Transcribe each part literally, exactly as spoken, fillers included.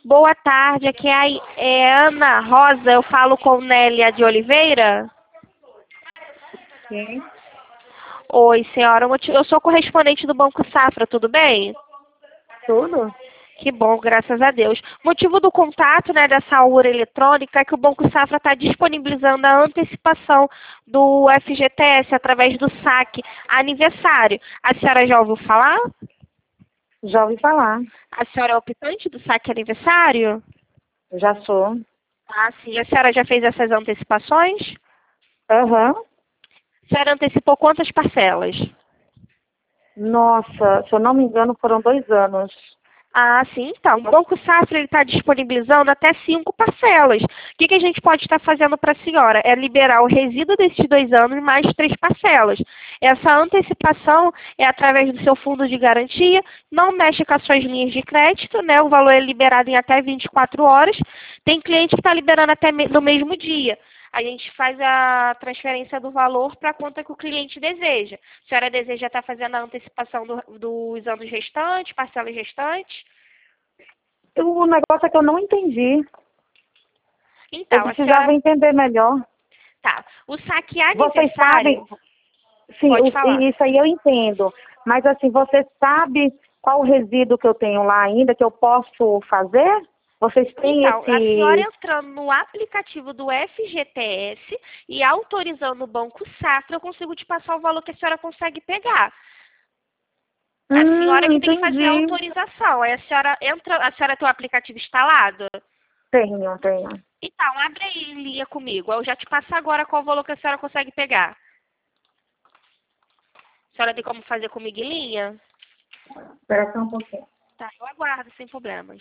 Boa tarde, aqui é a é Ana Rosa, eu falo com Nélia de Oliveira. Sim. Oi, senhora, eu sou correspondente do Banco Safra, tudo bem? Tudo? Que bom, graças a Deus. Motivo do contato, né, dessa urna eletrônica é que o Banco Safra está disponibilizando a antecipação do F G T S através do saque aniversário. A senhora já ouviu falar? Já ouvi falar. A senhora é optante do saque aniversário? Já sou. Ah, sim. A senhora já fez essas antecipações? Aham. A senhora antecipou quantas parcelas? Nossa, se eu não me engano, foram dois anos. Ah, sim, então. O Banco Safra está disponibilizando até cinco parcelas. O que, que a gente pode estar fazendo para a senhora? É liberar o resíduo desses dois anos mais três parcelas. Essa antecipação é através do seu fundo de garantia, não mexe com as suas linhas de crédito, né? O valor é liberado em até vinte e quatro horas. Tem cliente que está liberando até no mesmo dia. A gente faz a transferência do valor para a conta que o cliente deseja. A senhora deseja estar fazendo a antecipação do, dos anos restantes, parcelas restantes? O negócio é que eu não entendi. Então, Eu a precisava senhora... entender melhor. Tá. O saque Vocês sabem... aniversário... Sim, Pode o- falar. isso aí eu entendo. Mas assim, você sabe qual o resíduo que eu tenho lá ainda que eu posso fazer? Vocês têm Então, a senhora esse... entrando no aplicativo do F G T S e autorizando o Banco Safra, eu consigo te passar o valor que a senhora consegue pegar. A senhora Hum, que tem que fazer a entendi. autorização. Aí a senhora entra, a senhora tem o aplicativo instalado? Tenho, tenho. Então, abre aí em linha comigo. Eu já te passo agora qual o valor que a senhora consegue pegar. A senhora tem como fazer comigo em linha? Espera só um pouquinho. Tá, eu aguardo, sem problemas.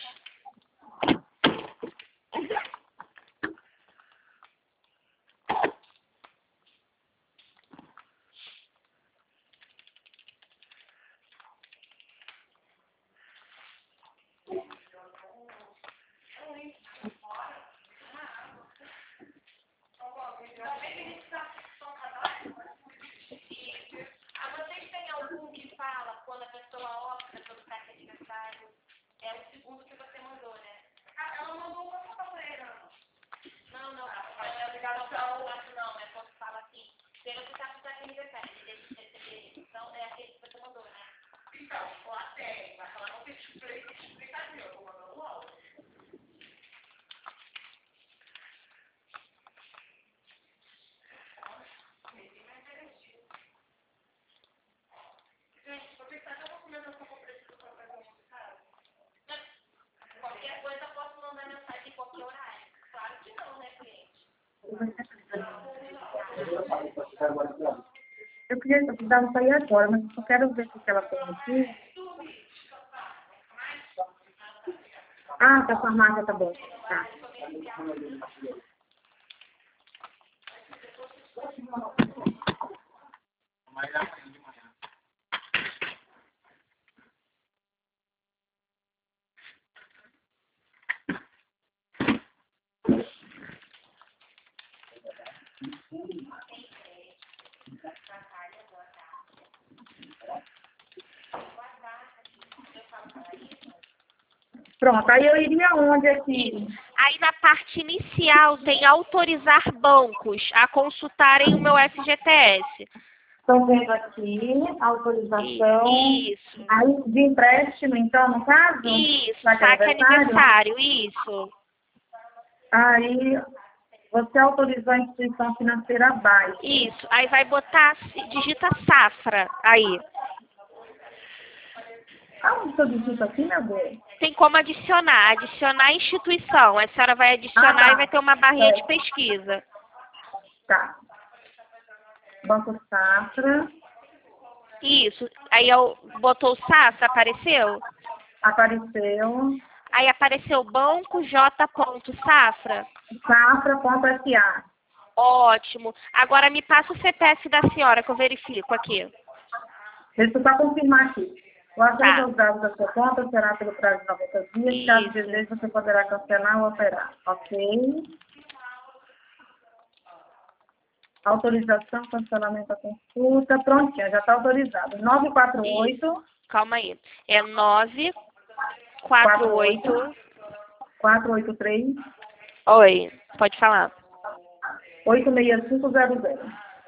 Vocês têm algum que fala quando a pessoa opta pelo saque aniversário? É o segundo que você mandou, né? Ah, ela mandou uma fotografa. Não, não. Não é obrigação, não. É quando fala assim, pelo que está com o saque aniversário, ele deixa de receber. Então, é aquele que você mandou, né? Então, lá tem. Mas ela não tem explicação. Eu vou mandando logo. Qualquer coisa eu posso mandar mensagem em qualquer horário. Claro que não, né, cliente? Eu queria, eu precisava sair agora, mas eu só quero ver o que ela tem aqui. Ah, da farmácia, tá bom. Tá. Pronto, aí eu iria onde aqui? Aí na parte inicial tem autorizar bancos a consultarem o meu F G T S. Estão vendo aqui, autorização. Isso. Aí de empréstimo, então, no caso? Isso, Saque saque aniversário? aniversário, isso. Aí você autorizou a instituição financeira abaixo. Isso. Aí vai botar, digita Safra aí. Aonde que eu digito aqui, meu Deus? Tem como adicionar, adicionar instituição. A senhora vai adicionar Ah, tá. e vai ter uma barrinha de É. pesquisa. Tá. Banco Safra. Isso. Aí eu botou Safra, apareceu? Apareceu. Aí apareceu banco j ponto safra. Safra.sa. Ótimo. Agora me passa o C P F da senhora que eu verifico aqui. Deixa eu só confirmar aqui. O acesso Tá. aos dados da sua conta será pelo prazo de noventa dias. Caso Isso. deseje, você poderá cancelar ou alterar. Ok. Autorização, cancelamento da consulta. Prontinho, já está autorizado. nove quatro oito. Calma aí. É nove quatro oito quatro oito três, Oi, pode falar. oito seis cinco zero zero.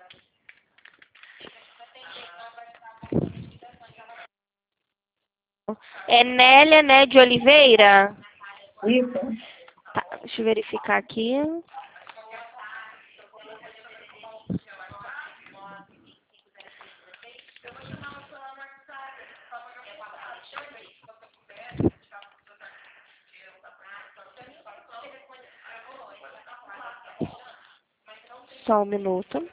É Nélia, né, de Oliveira? Isso. Tá, deixa eu verificar aqui. Só um minuto.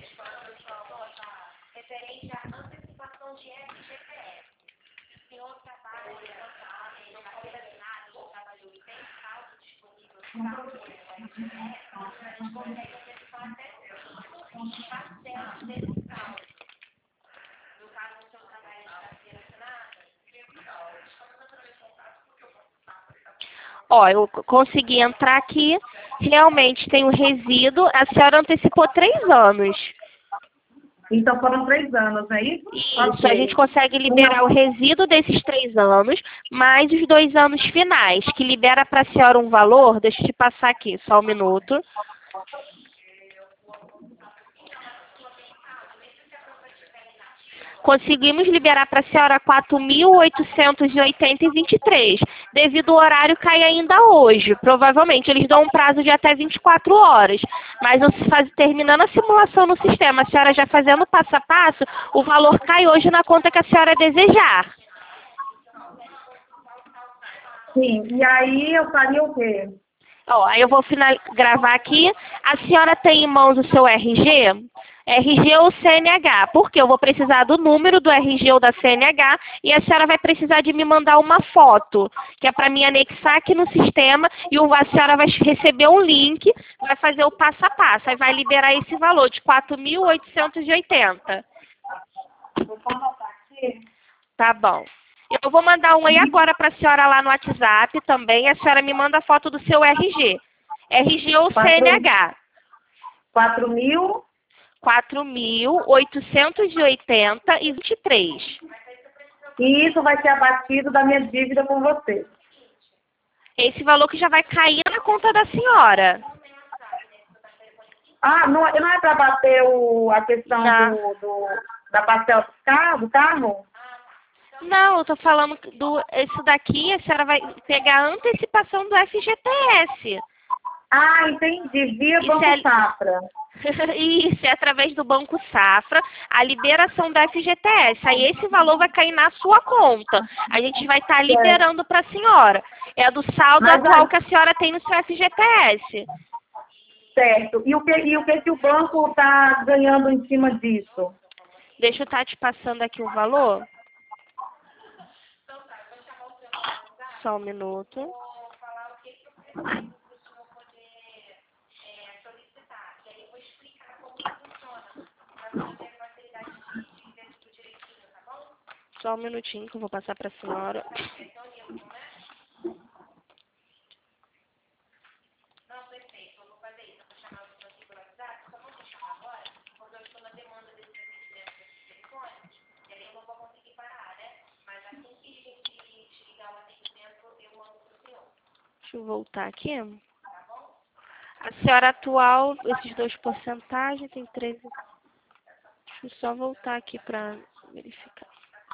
Ó, eu consegui entrar aqui. Realmente tem o resíduo. A senhora antecipou três anos. Então foram três anos, não é isso? Isso, Ok. a gente consegue liberar o resíduo desses três anos, mais os dois anos finais, que libera para a senhora um valor. Deixa eu te passar aqui, só um minuto. Conseguimos liberar para a senhora quatro mil oitocentos e oitenta e vinte e três, devido ao horário cair ainda hoje. Provavelmente eles dão um prazo de até vinte e quatro horas, mas eu faz, terminando a simulação no sistema, a senhora já fazendo passo a passo, o valor cai hoje na conta que a senhora desejar. Sim, e aí eu faria o quê? Ó, aí eu vou final, gravar aqui. A senhora tem em mãos o seu R G? R G ou C N H? Porque eu vou precisar do número do R G ou da C N H e a senhora vai precisar de me mandar uma foto, que é para mim anexar aqui no sistema e o- a senhora vai receber um link, vai fazer o passo a passo, aí vai liberar esse valor de quatro mil oitocentos e oitenta. Vou anotar aqui. Tá bom. Eu vou mandar um aí agora para a senhora lá no WhatsApp também. A senhora me manda a foto do seu R G. R G ou Quatro, C N H. quatro mil. quatro mil oitocentos e oitenta e vinte e três. E isso vai ser abatido da minha dívida com você. Esse valor que já vai cair na conta da senhora. Ah, não, não é para bater o, a questão Não. do, do, da parcela fiscal do carro? Não, eu tô falando do isso daqui, a senhora vai pegar a antecipação do F G T S. Ah, entendi. Via Isso Banco é- Safra. Isso, é através do Banco Safra, a liberação da F G T S. Aí esse valor vai cair na sua conta. A gente vai estar liberando para a senhora. É do saldo Mas atual aí- que a senhora tem no seu F G T S. Certo. E o que, e o, que, que o banco está ganhando em cima disso? Deixa eu estar te passando aqui o valor. Só um minuto. Só um minutinho que eu vou passar para a senhora. Deixa eu voltar aqui. A senhora atual, esses dois porcentagens, tem treze. Deixa eu só voltar aqui para verificar.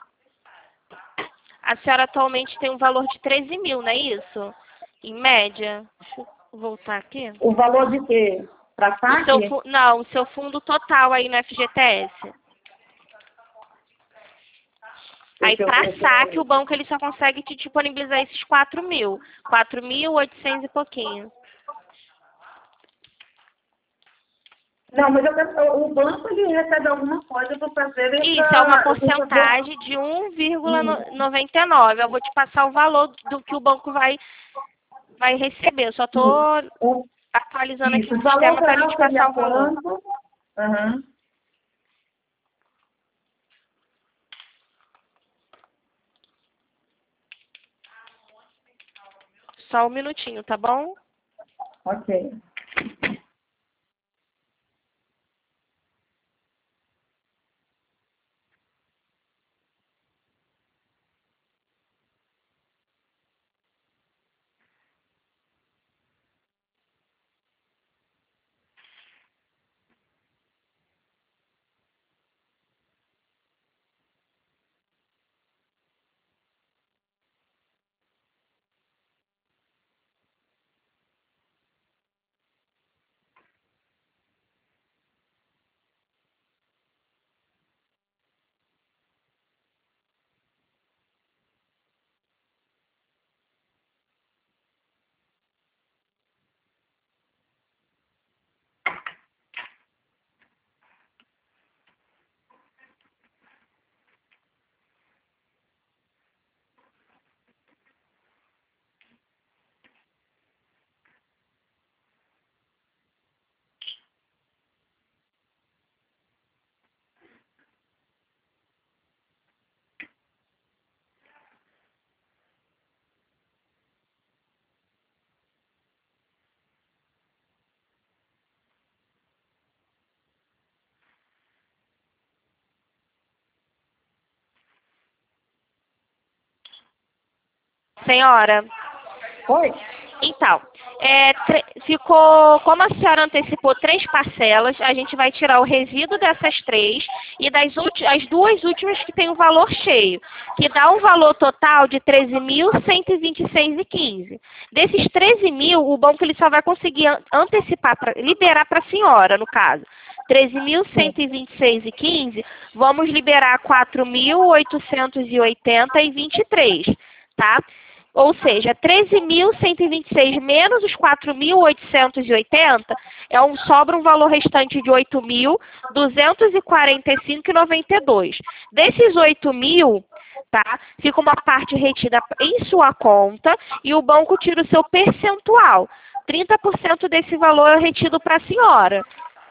A senhora atualmente tem um valor de treze mil, não é isso? Em média. Deixa eu voltar aqui. O valor de quê? Para O seu, saque? fu- não, o seu fundo total aí no F G T S. Aí Deixa eu para ver aqui. saque, o banco ele só consegue te disponibilizar esses quatro mil. quatro mil e oitocentos e pouquinho. Não, mas eu quero, o banco ele recebe alguma coisa para fazer essa... Isso é uma essa- porcentagem de um vírgula Isso. noventa e nove. Eu vou te passar o valor do que o banco vai, vai receber. Eu só estou O- atualizando aqui Isso. o O valor sistema para a geral gente passar seria o valor. quanto? Aham. Só um minutinho, tá bom? Ok. Senhora, Oi? então, é, tre- ficou, como a senhora antecipou três parcelas, a gente vai tirar o resíduo dessas três e das ulti- as duas últimas que tem o valor cheio, que dá um valor total de treze mil cento e vinte e seis reais e quinze centavos. Desses treze mil, o banco ele só vai conseguir an- antecipar, pra, liberar para a senhora, no caso. treze mil cento e vinte e seis reais e quinze centavos, vamos liberar quatro mil oitocentos e oitenta reais e vinte e três centavos, tá? Ou seja, treze mil cento e vinte e seis menos os quatro mil oitocentos e oitenta, é um, sobra um valor restante de oito mil duzentos e quarenta e cinco reais e noventa e dois centavos. Desses oito mil, tá, fica uma parte retida em sua conta e o banco tira o seu percentual. trinta por cento desse valor é retido para a senhora.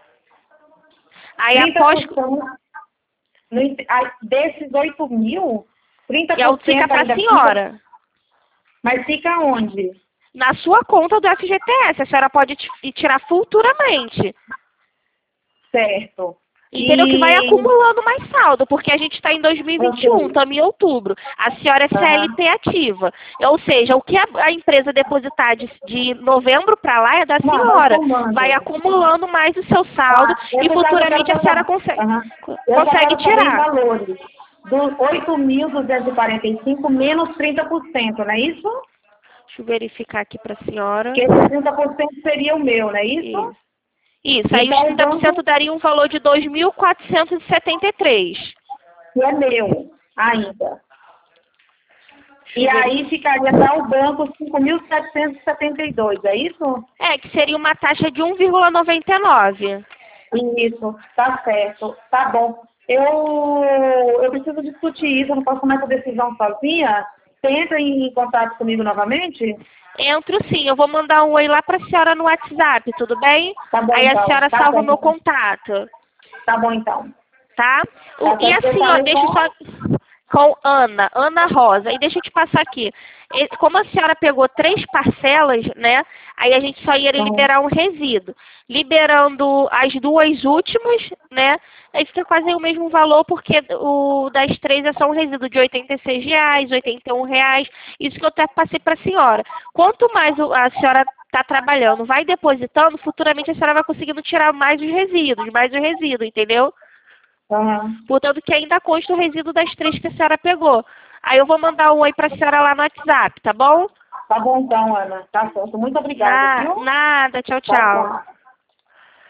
Aí após... trinta por cento, no ent- ai, desses oito mil, trinta É o por que fica cento para a ainda senhora. fica, mas fica onde? Na sua conta do F G T S, a senhora pode ti- tirar futuramente. Certo. Entendeu? Que vai E... acumulando mais saldo, porque a gente está em dois mil e vinte e um, Ok. estamos em outubro. A senhora é C L T ativa. Ou seja, o que a, a empresa depositar de, de novembro para lá é da Não, vai senhora. somando. Vai acumulando mais o seu saldo Ah, eu e já- eu futuramente quero a senhora saber- consegue, Aham. Eu já consegue quero saber em tirar. valores. Dos oito mil duzentos e quarenta e cinco menos trinta por cento, não é isso? Deixa eu verificar aqui para a senhora. Que esse trinta por cento seria o meu, não é isso? Isso. Isso, aí os Então, o trinta por cento banco, daria um valor de dois mil quatrocentos e setenta e três. que é meu ainda. Deixa E eu ver. aí ficaria para o banco cinco mil setecentos e setenta e dois, é isso? É, que seria uma taxa de um vírgula noventa e nove. Isso, tá certo, tá bom. Eu, eu preciso discutir isso, eu não posso tomar essa decisão sozinha. Você entra em contato comigo novamente? Entro sim, eu vou mandar um oi lá pra senhora no WhatsApp, tudo bem? Tá bom, Aí a então. senhora Tá salva o bom. meu contato, Tá bom, então. tá? O- Tá E certo. Eu assim, ó, falei deixa eu com... só... Com Ana, Ana Rosa. E deixa eu te passar aqui. E- Como a senhora pegou três parcelas, né? Aí a gente só ia Uhum. liberar um resíduo. Liberando as duas últimas, né? Aí fica quase o mesmo valor, porque o das três é só um resíduo de oitenta e seis reais, oitenta e um reais. Isso que eu até passei para a senhora. Quanto mais o- a senhora está trabalhando, vai depositando, futuramente a senhora vai conseguindo tirar mais os resíduos, mais o resíduo, entendeu? Uhum. Portanto, que ainda consta o resíduo das três que a senhora pegou. Aí eu vou mandar um oi para a senhora lá no WhatsApp, tá bom? Tá bom, então, Ana. Tá certo. Muito obrigada, Na- viu? nada, tchau, Tchau, tchau. tchau.